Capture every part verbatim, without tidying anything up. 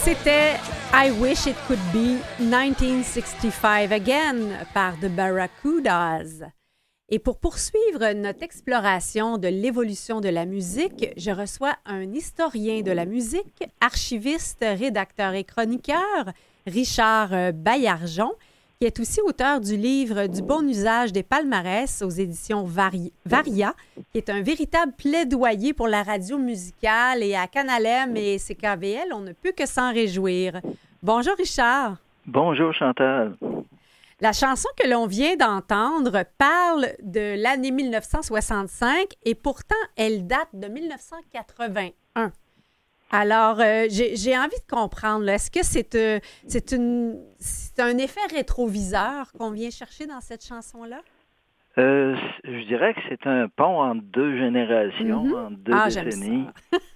C'était I Wish It Could Be dix-neuf sixty-five Again par The Barracudas. Et pour poursuivre notre exploration de l'évolution de la musique, je reçois un historien de la musique, archiviste, rédacteur et chroniqueur, Richard Baillargeon, qui est aussi auteur du livre Du bon usage des palmarès aux éditions Vari- Varia, qui est un véritable plaidoyer pour la radio musicale. Et à Canal M et C K V L, on ne peut que s'en réjouir. Bonjour Richard. Bonjour Chantal. La chanson que l'on vient d'entendre parle de l'année mille neuf cent soixante-cinq et pourtant elle date de mille neuf cent quatre-vingt-un. Alors, euh, j'ai, j'ai envie de comprendre, là, est-ce que c'est, euh, c'est, une, c'est un effet rétroviseur qu'on vient chercher dans cette chanson-là? Euh, je dirais que c'est un pont entre deux générations, mm-hmm. entre deux ah, décennies.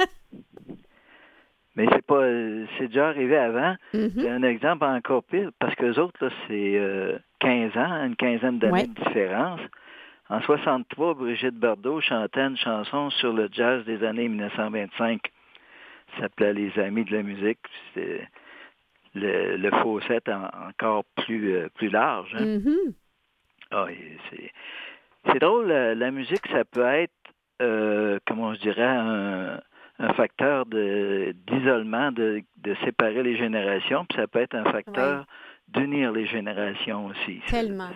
Mais c'est pas, c'est déjà arrivé avant. Mm-hmm. C'est un exemple encore pire, parce que les autres, là, c'est euh, quinze ans, une quinzaine d'années ouais. de différence. En soixante-trois, Brigitte Bardot chantait une chanson sur le jazz des années mille neuf cent vingt-cinq. Ça s'appelait Les Amis de la musique. C'était le, le fossé en, encore plus, euh, plus large. Hein? Mm-hmm. Ah, c'est, c'est drôle, la, la musique, ça peut être, euh, comment je dirais, un, un facteur de, d'isolement, de, de séparer les générations, puis ça peut être un facteur oui. d'unir les générations aussi. Tellement.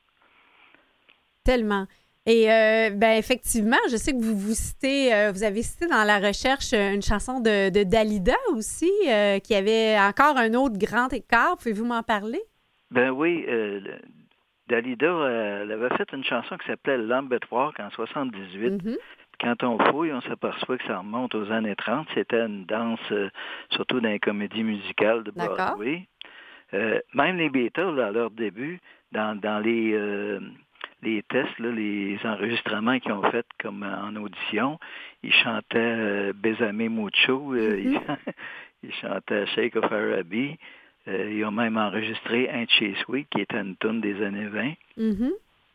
Tellement. Et euh, ben effectivement, je sais que vous vous citez, euh, vous avez cité dans la recherche une chanson de, de Dalida aussi, euh, qui avait encore un autre grand écart. Pouvez-vous m'en parler? Ben oui, euh, Dalida, euh, elle avait fait une chanson qui s'appelait L'Ambet-Walk en soixante-dix-huit. Mm-hmm. Quand on fouille, on s'aperçoit que ça remonte aux années trente. C'était une danse, euh, surtout dans les comédies musicales de Broadway. Euh, même les Beatles, à leur début, dans, dans les... Euh, les tests, là, les enregistrements qu'ils ont fait comme en audition, ils chantaient euh, Besame Mucho, euh, mm-hmm. ils, ils chantaient Shake of Araby, euh, ils ont même enregistré Un Chez Sweet, qui était une tune des années vingt. Mm-hmm.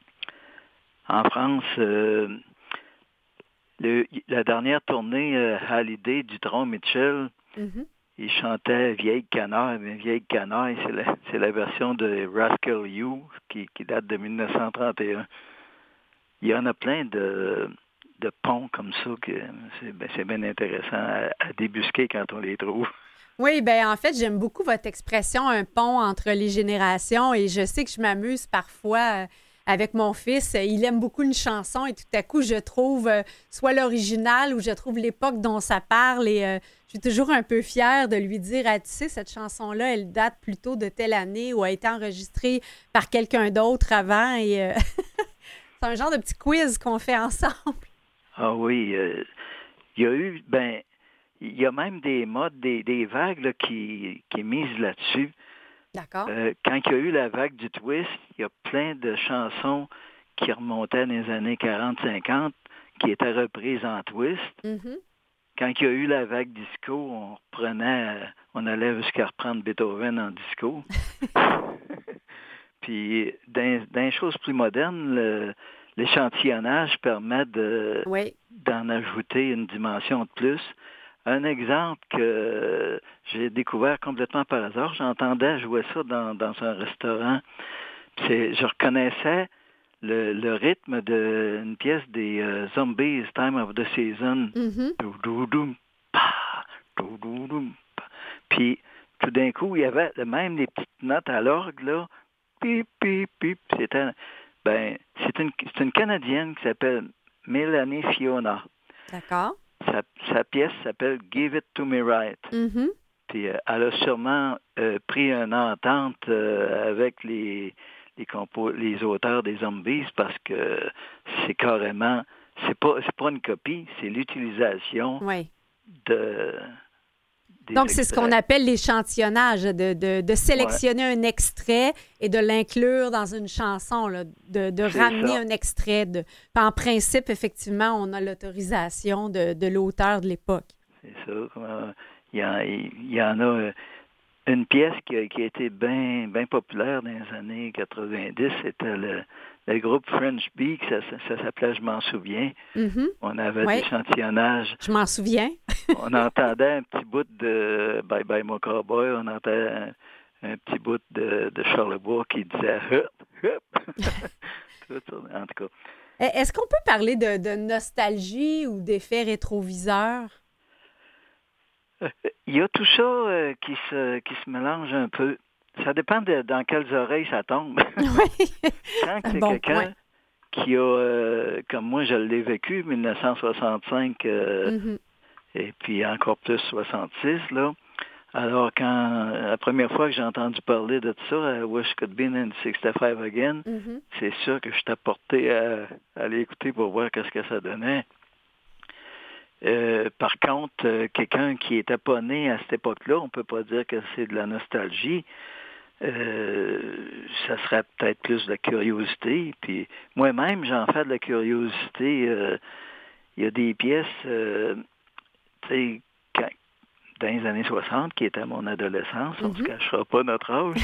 En France, euh, le, la dernière tournée euh, Hallyday du Tron Mitchell, mm-hmm. ils chantaient Vieille Canaille, mais Vieille Canaille, c'est la, c'est la version de Rascal You qui, qui date de mille neuf cent trente et un. Il y en a plein de, de ponts comme ça que c'est, ben, c'est bien intéressant à, à débusquer quand on les trouve. Oui, bien en fait, j'aime beaucoup votre expression, un pont entre les générations, et je sais que je m'amuse parfois avec mon fils. Il aime beaucoup une chanson et tout à coup, je trouve euh, soit l'original ou je trouve l'époque dont ça parle et euh, je suis toujours un peu fière de lui dire, ah, tu sais, cette chanson-là, elle date plutôt de telle année ou a été enregistrée par quelqu'un d'autre avant et euh, c'est un genre de petit quiz qu'on fait ensemble. Ah oui, euh, il y a eu, ben, il y a même des modes, des, des vagues là, qui, qui misent là-dessus. D'accord. Euh, quand il y a eu la vague du twist, il y a plein de chansons qui remontaient dans les années quarante cinquante qui étaient reprises en twist. Mm-hmm. Quand il y a eu la vague disco, on reprenait, on allait jusqu'à reprendre Beethoven en disco. Puis, dans, dans les choses plus modernes, le, l'échantillonnage permet de, oui. d'en ajouter une dimension de plus. Un exemple que j'ai découvert complètement par hasard, j'entendais jouer ça dans, dans un restaurant. C'est, je reconnaissais le, le rythme d'une pièce des uh, Zombies, Time of the Season. Mm-hmm. Puis tout d'un coup, il y avait même des petites notes à l'orgue, là. Pip, pip, pip. C'était, ben, c'est une, c'est une Canadienne qui s'appelle Mélanie Fiona. D'accord. Sa, sa pièce s'appelle Give It To Me Right. Mm-hmm. Puis euh, elle a sûrement euh, pris une entente euh, avec les, les, compo- les auteurs des Zombies parce que c'est carrément, c'est pas, c'est pas une copie, c'est l'utilisation oui. de... Donc, c'est ce qu'on appelle l'échantillonnage, de, de, de sélectionner ouais. un extrait et de l'inclure dans une chanson, là, de, de ramener ça. un extrait. De... En principe, effectivement, on a l'autorisation de, de l'auteur de l'époque. C'est ça. Il y, en, il y en a... une pièce qui a, qui a été bien bien populaire dans les années quatre-vingt-dix, c'était le, le groupe French Bee, ça, ça, ça s'appelait Je m'en souviens. Mm-hmm. On avait Ouais. des échantillonnages. Je m'en souviens. On entendait un petit bout de Bye Bye Mon Cowboy, on entendait un, un petit bout de, de Charlebois qui disait Hup, hup. Tout ça, en tout cas. Est-ce qu'on peut parler de, de nostalgie ou d'effet rétroviseur? Il y a tout ça euh, qui se qui se mélange un peu. Ça dépend de dans quelles oreilles ça tombe. Oui. Quand c'est Bon quelqu'un point. qui a, euh, comme moi je l'ai vécu, dix-neuf cent soixante-cinq, euh, Mm-hmm. et puis encore plus soixante-six, là. Alors, quand la première fois que j'ai entendu parler de ça, I Wish Could Be nineteen sixty-five Again, Mm-hmm. c'est sûr que je t'ai porté à, à aller écouter pour voir qu'est-ce que ça donnait. Euh, par contre, euh, quelqu'un qui n'était pas né à cette époque-là, on ne peut pas dire que c'est de la nostalgie. Euh, ça serait peut-être plus de la curiosité. Puis moi-même, j'en fais de la curiosité. Euh, il y a des pièces, euh, tu sais, quand- dans les années soixante, qui étaient mon adolescence, on ne se Mm-hmm. cachera pas notre âge.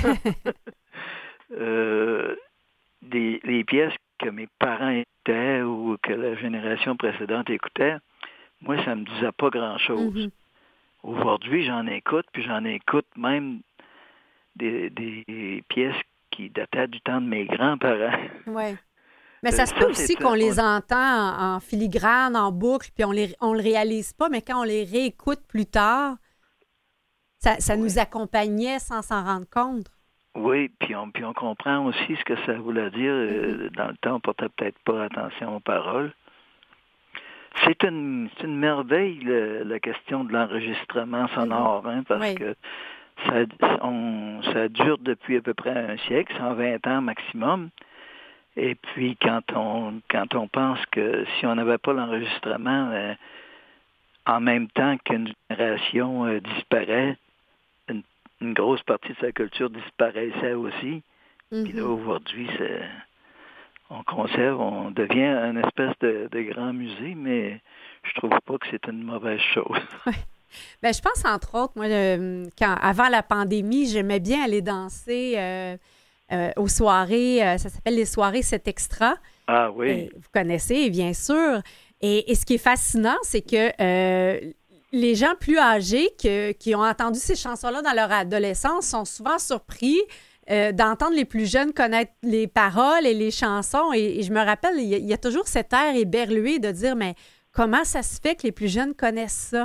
euh, des, les pièces que mes parents écoutaient ou que la génération précédente écoutait, moi, ça me disait pas grand-chose. Mm-hmm. Aujourd'hui, j'en écoute, puis j'en écoute même des, des pièces qui dataient du temps de mes grands-parents. Oui. Mais Euh, ça se ça, peut aussi c'est- qu'on les on- entend en, en filigrane, en boucle, puis on les, on le réalise pas, mais quand on les réécoute plus tard, ça, ça nous accompagnait sans s'en rendre compte. Oui, puis on, puis on comprend aussi ce que ça voulait dire. Euh, Dans le temps, on portait peut-être pas attention aux paroles. C'est une, c'est une merveille, le- la question de l'enregistrement sonore, hein, parce Oui. que ça, on, ça dure depuis à peu près un siècle, cent vingt ans maximum. Et puis, quand on, quand on pense que si on n'avait pas l'enregistrement, euh, en même temps qu'une génération euh, disparaît, une, une grosse partie de sa culture disparaissait aussi. Puis là, Mhm. aujourd'hui, c'est, on conserve, on devient une espèce de, de grand musée, mais je trouve pas que c'est une mauvaise chose. Ben, je pense, entre autres, moi, euh, quand, avant la pandémie, j'aimais bien aller danser euh, euh, aux soirées. euh, ça s'appelle les soirées Cet Extra. Ah oui. Et vous connaissez, bien sûr. Et, et ce qui est fascinant, c'est que euh, les gens plus âgés que- qui ont entendu ces chansons-là dans leur adolescence sont souvent surpris euh, d'entendre les plus jeunes connaître les paroles et les chansons. Et, et je me rappelle, il y, a, il y a toujours cet air éberlué de dire, mais comment ça se fait que les plus jeunes connaissent ça?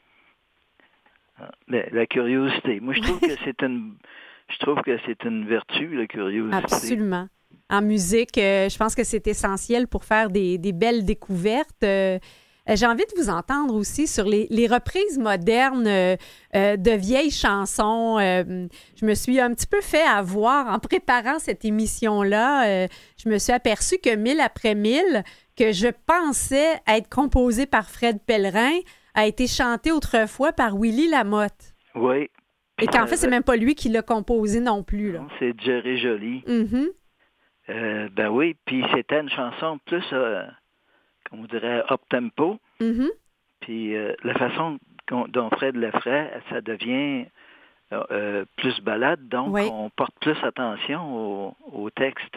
La, la curiosité. Moi, je trouve que c'est une, je trouve que c'est une vertu, la curiosité. Absolument. En musique, euh, je pense que c'est essentiel pour faire des, des belles découvertes. Euh, euh, j'ai envie de vous entendre aussi sur les, les reprises modernes euh, euh, de vieilles chansons. Euh, je me suis un petit peu fait avoir en préparant cette émission-là. Euh, je me suis aperçue que Mille après mille, que je pensais être composée par Fred Pellerin, a été chanté autrefois par Willy Lamotte. Oui. Et qu'en fait, c'est même pas lui qui l'a composé non plus. Là. Non, c'est Jerry Joly. Mm-hmm. Euh, ben oui, puis c'était une chanson plus, euh, comme on dirait, up-tempo. Mm-hmm. Puis euh, la façon qu'on- dont Fred le ferait, ça devient euh, euh, plus balade, donc Oui. on porte plus attention au, au texte.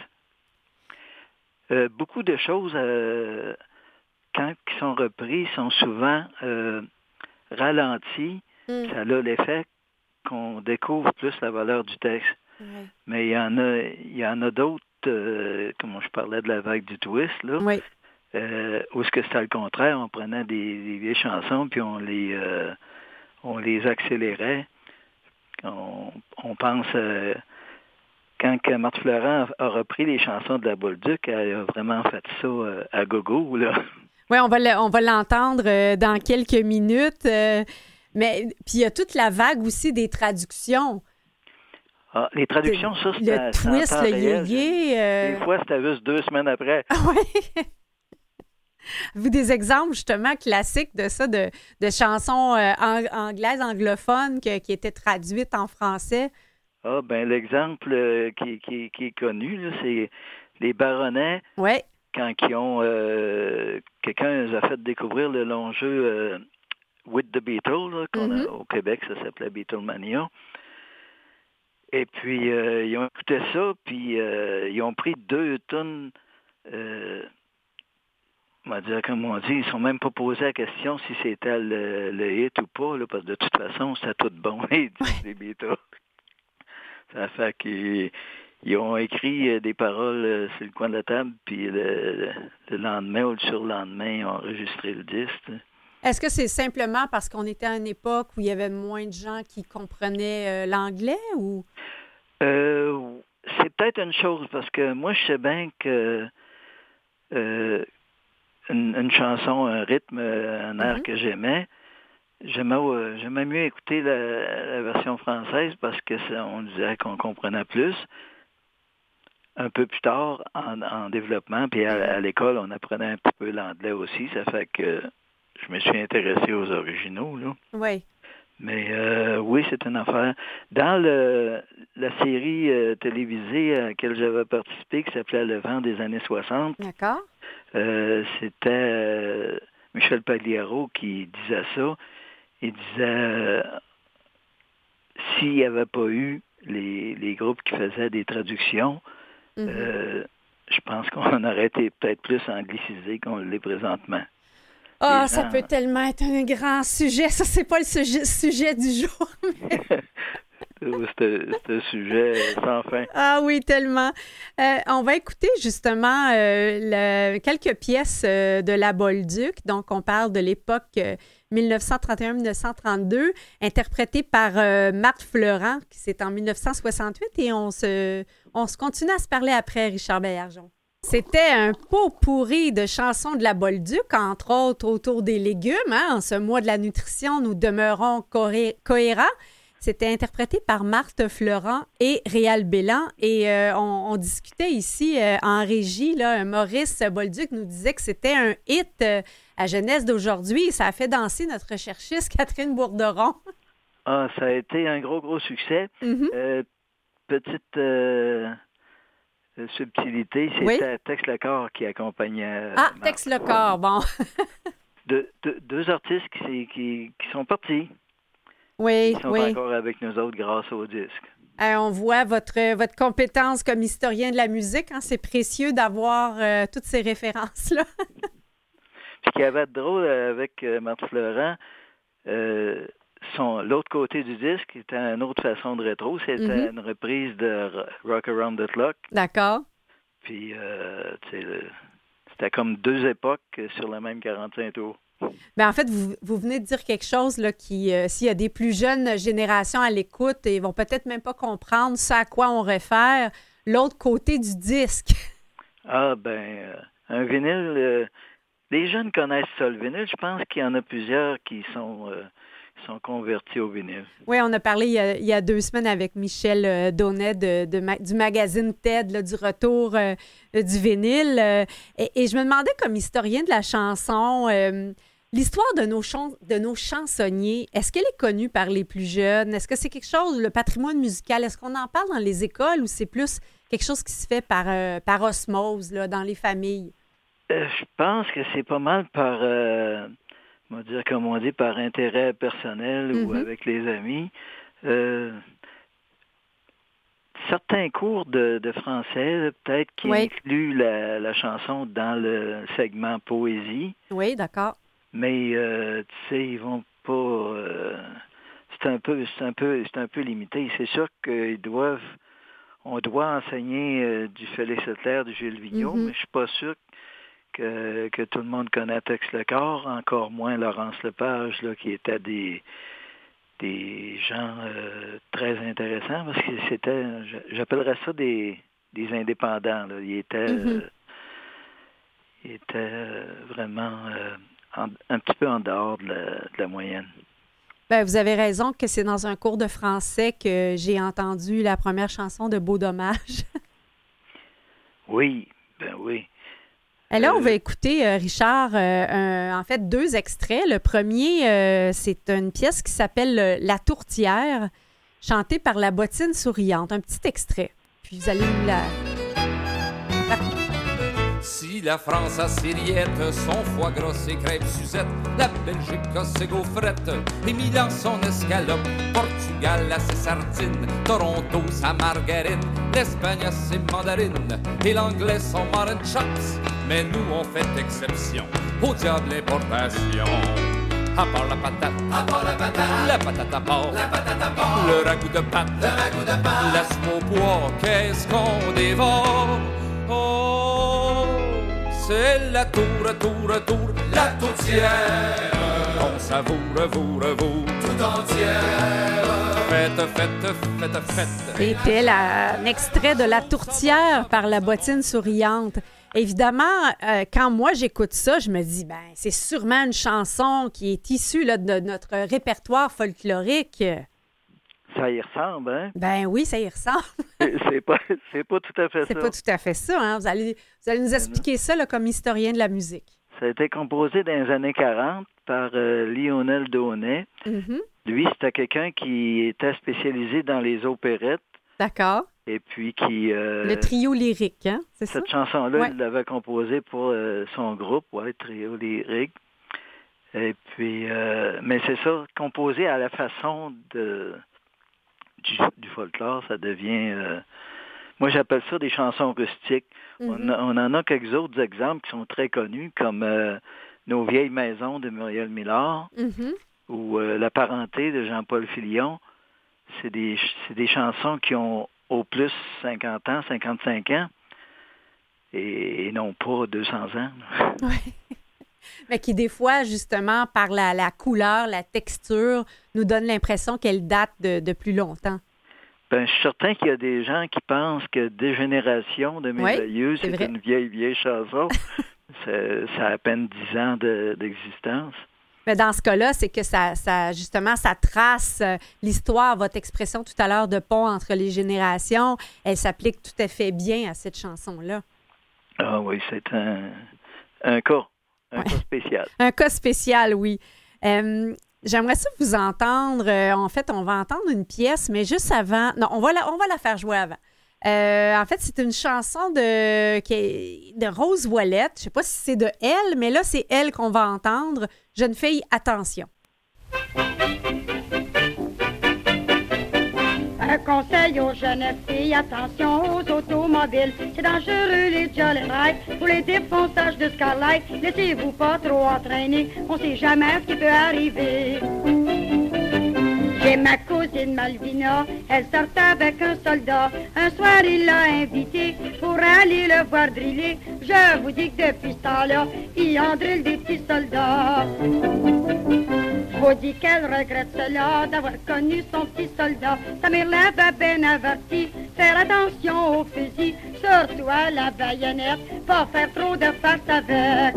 Euh, beaucoup de choses, euh, quand ils sont repris, sont souvent euh, ralentis. Mm. Ça a l'effet qu'on découvre plus la valeur du texte. Oui. Mais il y en a, il y en a d'autres, euh, comme je parlais de la vague du twist, là, Oui. euh, où ce que c'était le contraire, on prenait des, des vieilles chansons puis on les, euh, on les accélérait. On, on pense, euh, quand que Marthe Fleurant a repris les chansons de la Bolduc, elle a vraiment fait ça euh, à gogo, là. Oui, on va le- on va l'entendre euh, dans quelques minutes. euh, mais puis il y a toute la vague aussi des traductions. Ah, les traductions, ça, Le c'était c'est en twist, temps le réel. yéyé. euh, Des fois, c'était juste deux semaines après. Ah oui! Vous des exemples justement classiques de ça, de, de chansons euh, ang- anglaises, anglophones que- qui étaient traduites en français? Ah, ben l'exemple euh, qui, qui, qui est connu, là, c'est les Baronnets, Oui. quand ils ont euh, quelqu'un les a fait découvrir le long jeu euh, With the Beatles, là, qu'on a- Mhm. au Québec, ça s'appelait Beatlemania. Et puis, euh, ils ont écouté ça, puis euh, ils ont pris deux tonnes, euh, on va dire, comme on dit, ils ne sont même pas posé la question si c'était le, le hit ou pas, là, parce que de toute façon, c'était tout bon, les, les Beatles. Ça fait qu'ils ils ont écrit des paroles sur le coin de la table, puis le, le lendemain ou le surlendemain, ils ont enregistré le disque. Est-ce que c'est simplement parce qu'on était à une époque où il y avait moins de gens qui comprenaient euh, l'anglais ou? Euh, c'est peut-être une chose, parce que moi, je sais bien que euh, une, une chanson, un rythme, un air mm-hmm. que j'aimais, j'aimais, euh, j'aimais mieux écouter la, la version française parce que ça, on disait qu'on comprenait plus. Un peu plus tard, en, en développement, puis à, à l'école, on apprenait un petit peu l'anglais aussi. Ça fait que je me suis intéressé aux originaux, là. Oui. Mais euh, oui, c'est une affaire. Dans le, la série euh, télévisée à laquelle j'avais participé, qui s'appelait Le vent des années soixante, d'accord. Euh, c'était euh, Michel Pagliaro qui disait ça. Il disait, euh, s'il n'y avait pas eu les, les groupes qui faisaient des traductions, mm-hmm. euh, je pense qu'on aurait été peut-être plus anglicisé qu'on l'est présentement. Ah, oh, ça gens... peut tellement être un grand sujet. Ça, c'est pas le sujet, sujet du jour. Mais... c'est un sujet sans fin. Ah oui, tellement. Euh, on va écouter justement euh, le, quelques pièces euh, de la Bolduc. Donc, on parle de l'époque euh, dix-neuf cent trente et un dix-neuf cent trente-deux, interprétée par euh, Marthe Fleurant, qui c'est en dix-neuf cent soixante-huit. Et on se, on se continue à se parler après, Richard Baillargeon. C'était un pot pourri de chansons de la Bolduc, entre autres autour des légumes. Hein? En ce mois de la nutrition, nous demeurons coré- cohérents. C'était interprété par Marthe Fleurant et Réal Bélan. Et euh, on, on discutait ici euh, en régie, là, Maurice Bolduc nous disait que c'était un hit euh, à jeunesse d'aujourd'hui. Ça a fait danser notre recherchiste Catherine Bourderon. Ah, ça a été un gros, gros succès. Mm-hmm. Euh, petite... Euh... subtilité, c'était oui? Tex Lecor qui accompagnait... Ah, Tex Lecor, bon. de, de, deux artistes qui, qui, qui sont partis. Oui, Ils sont oui. encore avec nous autres grâce au disque. Euh, on voit votre, votre compétence comme historien de la musique. Hein? C'est précieux d'avoir euh, toutes ces références-là. Ce qu'il y avait de drôle avec euh, Marthe Fleurant, euh, son, l'autre côté du disque était une autre façon de rétro. C'était mm-hmm. une reprise de Rock Around the Clock. D'accord. Puis, euh, tu sais, c'était comme deux époques sur le même quarante-cinq tours. Bien, en fait, vous, vous venez de dire quelque chose là, qui, euh, s'il y a des plus jeunes générations à l'écoute, ils vont peut-être même pas comprendre ce à quoi on réfère, l'autre côté du disque. Ah, ben, euh, un vinyle, euh, les jeunes connaissent ça, le vinyle. Je pense qu'il y en a plusieurs qui sont... Euh, sont convertis au vinyle. Oui, on a parlé il y a, il y a deux semaines avec Michel euh, Donnet de, de ma, du magazine T E D, là, du retour euh, du vinyle. Euh, et, et je me demandais, comme historien de la chanson, euh, l'histoire de nos, chans- de nos chansonniers, est-ce qu'elle est connue par les plus jeunes? Est-ce que c'est quelque chose, le patrimoine musical, est-ce qu'on en parle dans les écoles ou c'est plus quelque chose qui se fait par, euh, par osmose là, dans les familles? Euh, je pense que c'est pas mal par... Euh... on va dire, comme on dit, par intérêt personnel mm-hmm. ou avec les amis. Euh, certains cours de, de français, peut-être, qui oui. incluent la, la chanson dans le segment poésie. Oui, d'accord. Mais, euh, tu sais, ils vont pas... Euh, c'est un peu, c'est un peu, c'est un peu limité. C'est sûr qu'ils doivent... On doit enseigner euh, du Félix Leclerc, du Gilles Vigneault, mm-hmm. mais je suis pas sûr Que, que tout le monde connaît Tex Lecor, encore moins Laurence Lepage, là, qui était des, des gens euh, très intéressants, parce que c'était, j'appellerais ça des, des indépendants. Là. Ils étaient, mm-hmm. euh, ils étaient euh, vraiment euh, en, un petit peu en dehors de la, de la moyenne. Ben, vous avez raison que c'est dans un cours de français que j'ai entendu la première chanson de Beau Dommage. Oui, ben oui. Et là, on va écouter, euh, Richard, euh, un, en fait, deux extraits. Le premier, euh, c'est une pièce qui s'appelle euh, La Tourtière, chantée par la Bottine Souriante. Un petit extrait. Puis vous allez nous la... Si Puis la France a ses rillettes, son foie gras, ses crêpes Suzette. La Belgique a ses gaufrettes, et Milan son escalope. Portugal a ses sardines, Toronto sa margarine. L'Espagne a ses mandarines, et l'anglais son mutton chops. Mais nous on fait exception, au diable l'importation. À part la patate, à part la patate, la patate à part, la patate à part, le ragoût de pâte, le ragoût de pâte, la soupe au pois, qu'est-ce qu'on dévore? Oh, c'est la tour, tour, tour, la tourtière. On savoure, vous, vous, tout entière. Faites, faites, faites, faites. C'était la, un extrait de La tourtière par La bottine souriante. Évidemment, euh, quand moi j'écoute ça, je me dis, ben c'est sûrement une chanson qui est issue là, de notre répertoire folklorique. Ça y ressemble, hein? Ben oui, ça y ressemble. c'est pas, c'est pas tout à fait c'est ça. C'est pas tout à fait ça, hein? Vous allez, vous allez nous expliquer ça là, comme historien de la musique. Ça a été composé dans les années quarante par euh, Lionel Daunet. Mm-hmm. Lui, c'était quelqu'un qui était spécialisé dans les opérettes. D'accord. Et puis qui... Euh, le trio lyrique, hein? C'est ça? Cette chanson-là, ouais. il l'avait composée pour euh, son groupe, ouais, trio lyrique. Et puis, euh, mais c'est ça, composé à la façon de du, du folklore, ça devient... Euh, moi, j'appelle ça des chansons rustiques. Mm-hmm. On, a, on en a quelques autres exemples qui sont très connus, comme euh, Nos vieilles maisons de Muriel Millard, mm-hmm. ou euh, La parenté de Jean-Paul Filion. C'est des, c'est des chansons qui ont au plus cinquante ans, cinquante-cinq ans, et, et non pas deux cents ans. Oui. Mais qui, des fois, justement, par la, la couleur, la texture, nous donne l'impression qu'elle date de, de plus longtemps. Ben, je suis certain qu'il y a des gens qui pensent que Dégénération de Médailleux, oui, c'est, c'est une vieille, vieille chanson. c'est, ça a à peine dix ans de, d'existence. Mais dans ce cas-là, c'est que ça, ça justement, ça trace l'histoire, votre expression tout à l'heure de pont entre les générations. Elle s'applique tout à fait bien à cette chanson-là. Ah oui, c'est un, un cas, un ouais. cas spécial. Un cas spécial, oui. Euh, j'aimerais ça vous entendre. Euh, en fait, on va entendre une pièce, mais juste avant... Non, on va la, on va la faire jouer avant. Euh, en fait, c'est une chanson de, qui est, de Rose Ouellette. Je ne sais pas si c'est de elle, mais là, c'est elle qu'on va entendre. Jeune fille, attention. Un conseil aux jeunes filles, attention aux automobiles. C'est dangereux les Jolly Ride, pour les défonçages de Scarlight. Laissez-vous pas trop entraîner, on sait jamais ce qui peut arriver. J'ai ma cousine Malvina, elle sortait avec un soldat. Un soir, il l'a invité pour aller le voir driller. Je vous dis que depuis ce temps-là, il en drille des petits soldats. Je vous dis qu'elle regrette cela, d'avoir connu son petit soldat. Sa mère l'avait bien averti, faire attention aux fusils, surtout à la baïonnette, pas faire trop de face avec.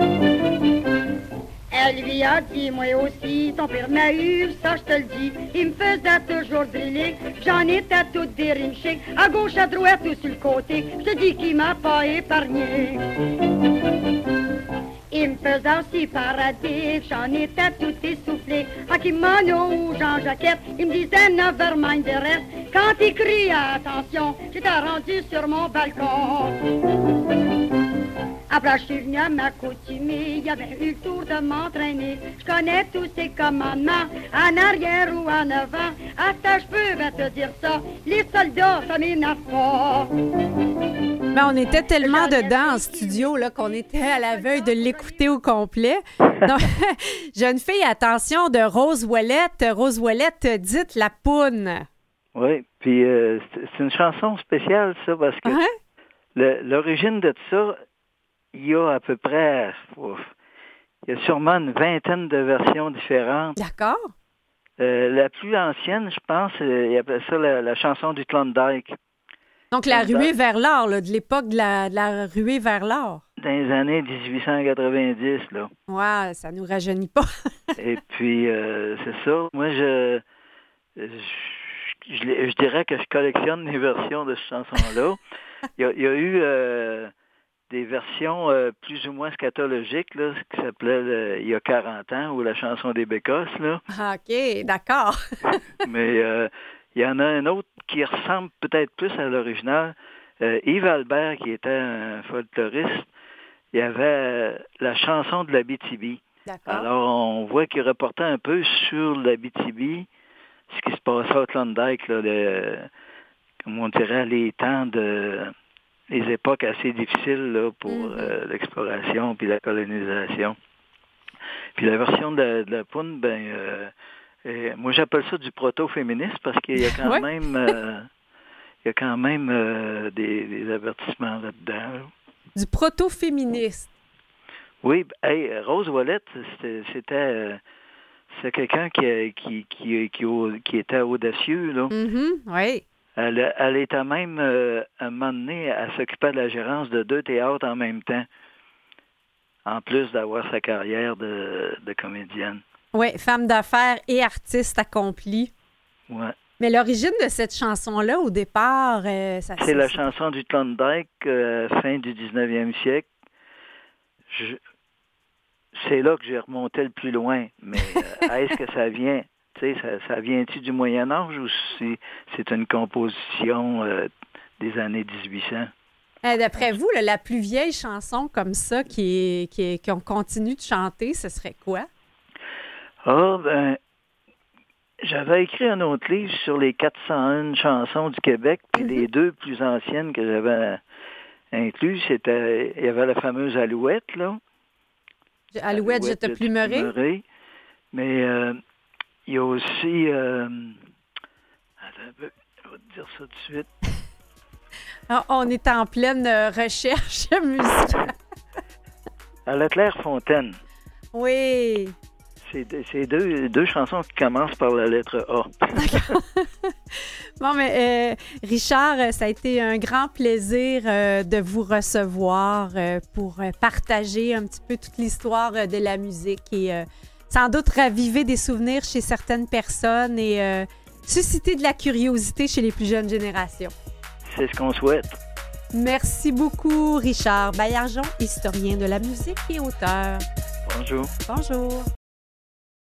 Elle lui a dit, moi aussi, ton père m'a eu, ça je te le dis. Il me faisait toujours driller, j'en étais toute dérinchée, à gauche, à droite ou sur le côté. Je te dis qu'il m'a pas épargné. Il me faisait aussi parader, j'en étais tout essoufflé. À Kimono ou Jean-Jacquette, il me disait never mind the rest. Quand il criait attention, j'étais rendu sur mon balcon. Après, je suis venue à m'accoutumer, il y avait eu le tour de m'entraîner. Je connais tous ces commandements, en arrière ou en avant. À ça, je peux ben, te dire ça, les soldats, ça m'énerve pas. Mais on était tellement dedans en studio là, qu'on était à la veille de l'écouter au complet. Donc, jeune fille, attention, de Rose Ouellette. Rose Ouellette, dites la poune. Oui, puis euh, c'est une chanson spéciale, ça, parce que hein? le, l'origine de ça, il y a à peu près, ouf, il y a sûrement une vingtaine de versions différentes. D'accord. Euh, la plus ancienne, je pense, euh, il appelle ça la, la chanson du Klondike. Donc, la ruée vers l'or, là, de l'époque de la, de la ruée vers l'or. Dans les années dix-huit cent quatre-vingt-dix, là. Ouais, ça nous rajeunit pas. Et puis, euh, c'est ça. Moi, je, je, je, je dirais que je collectionne les versions de cette chanson-là. Il y a, il y a eu euh, des versions euh, plus ou moins scatologiques, là, qui s'appelait le, il y a quarante ans, ou la chanson des Bécosses, là. Ah, OK, d'accord. Mais euh, il y en a un autre qui ressemble peut-être plus à l'original. Euh, Yves Albert, qui était un folkloriste, il y avait la chanson de l'Abitibi. D'accord. Alors, on voit qu'il reportait un peu sur l'Abitibi, ce qui se passait à Klondike, là, le, comme on dirait, les temps de... les époques assez difficiles là, pour mm-hmm. euh, l'exploration puis la colonisation. Puis la version de la, de la poune, ben, euh, euh, moi j'appelle ça du proto-féministe parce qu'il y a quand ouais. même, euh, il y a quand même euh, des, des avertissements là-dedans. Là. Du proto-féministe. Oui, hey, Rose Ouellette, c'était, c'était, euh, c'était quelqu'un qui, qui, qui, qui, qui était audacieux, là. Mm-hmm, oui. Elle, elle était même, euh, à un moment donné, à s'occuper de la gérance de deux théâtres en même temps, en plus d'avoir sa carrière de, de comédienne. Oui, femme d'affaires et artiste accomplie. Oui. Mais l'origine de cette chanson-là, au départ... Euh, ça, c'est, c'est la chanson du Klondike, euh, fin du dix-neuvième siècle. Je, c'est là que j'ai remonté le plus loin. Mais euh, est-ce que ça vient... Tu sais, ça, ça vient-tu du Moyen Âge ou si c'est une composition euh, des années dix-huit cents? Euh, d'après vous, là, la plus vieille chanson comme ça qui est, qui est, qu'on continue de chanter, ce serait quoi? Ah, ben, j'avais écrit un autre livre sur les quatre cent un chansons du Québec, puis mm-hmm. les deux plus anciennes que j'avais incluses, c'était, il y avait la fameuse Alouette, là. Alouette, Alouette je te plumerai. Mais... Euh, il y a aussi... Euh... Attends, je vais te dire ça tout de suite. Alors, on est en pleine euh, recherche musicale. À la Clairefontaine. Oui. C'est, c'est deux, deux chansons qui commencent par la lettre A. D'accord. Bon, mais euh, Richard, ça a été un grand plaisir euh, de vous recevoir euh, pour euh, partager un petit peu toute l'histoire euh, de la musique et... Euh, sans doute raviver des souvenirs chez certaines personnes et euh, susciter de la curiosité chez les plus jeunes générations. C'est ce qu'on souhaite. Merci beaucoup, Richard Baillargeon, historien de la musique et auteur. Bonjour. Bonjour.